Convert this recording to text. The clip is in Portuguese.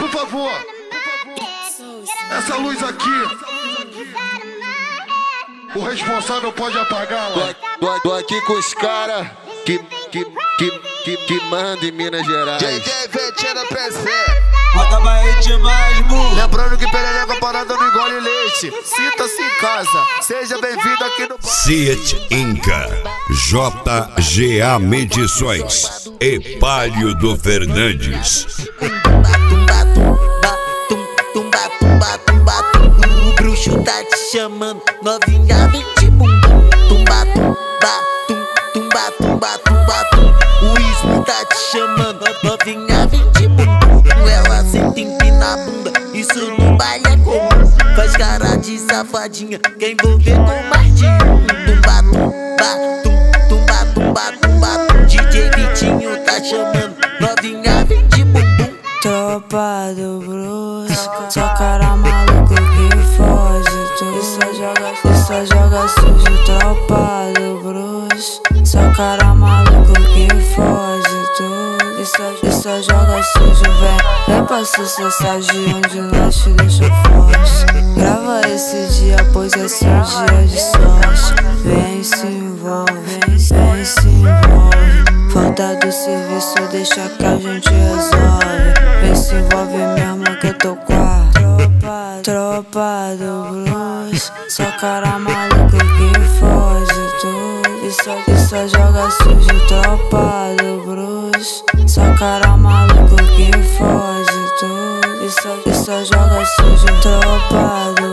por favor. Essa luz aqui, o responsável pode apagá-la. Tô aqui com os caras que manda em Minas Gerais. Lembrando que perereca parada não engole leite. Sinta-se em casa, seja bem-vindo aqui no Seat Inca, JGA Medições e Palio do Fernandes. O bruxo tá te chamando, novinha vem de bumbum. Tumba, tumba, tumba, tumba, tum. O Ismo tá te chamando, novinha vem de bumbum. Ela senta empina a bunda, isso no baile é comum. Faz cara de safadinha, quer envolver com mais de um. Tumba, tumba, tumba, tumba, tum. DJ Vitinho tá chamando, novinha vem de bumbum. Tropa do bruxo, só cara maluco que foge. E só joga sujo. Tropa do bruxo, só cara maluco que foge. E só joga sujo. Vem pra sucessar de onde nós te deixa forte. Grava esse dia, pois esse é um dia de sorte. Vem se envolve, vem se envolve. Falta do serviço, deixa que a gente resolve. Vem se envolve mesmo que eu tô com a tropa do bruxo, só cara maluco que foge tudo. E só joga sujo. Tropa do bruxo, só cara maluco que foge tudo. E só joga sujo. Tropa do